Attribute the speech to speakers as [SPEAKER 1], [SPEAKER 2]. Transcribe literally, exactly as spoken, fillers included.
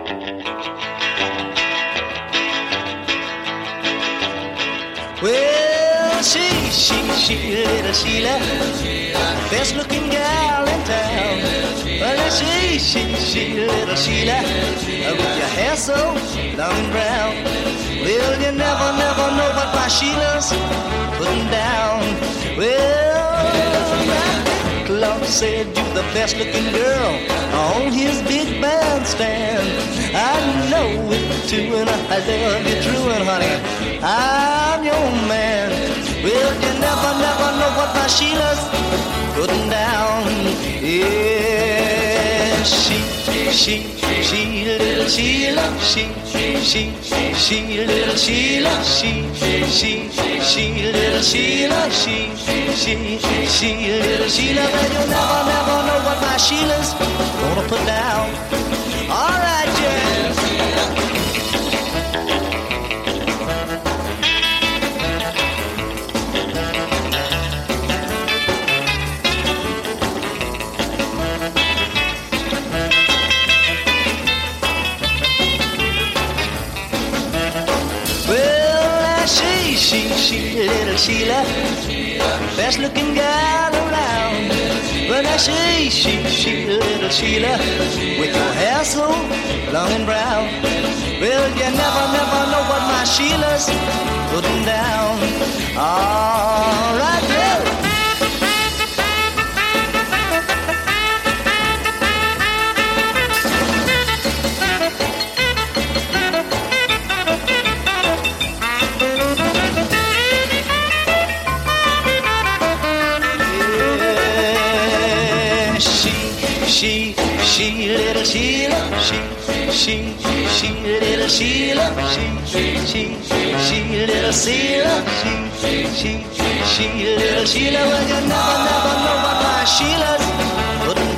[SPEAKER 1] Well, she, she, she, little Sheila, best looking gal in town. Well, she, she, she, little Sheila, with your hair so long and brown. Well, you never, never know what my Sheila's putting down. Well, Clark said you're the best looking girl on his big bandstand. I know it too, and I love you true, and honey, I'm your man. Well, you never, never know what my Sheila's putting down. Yeah, she, she, she, little Sheila, she, she, she, little Sheila, she, she, she, little Sheila, she, she, she, little Sheila. Well, you never, never know what my Sheila's gonna put down. All right, yeah. She, she, little Sheila, best looking gal around. Well, I she, she, she, little Sheila, with your hair so long and brown. Well, you never, never know what my Sheila's putting down. All right, yeah. She, she, little Sheila, she, she, she, little Sheila, she, she, she, little Sheila, she, she, she, little Sheila. Well, you never, never know what my Sheila's putting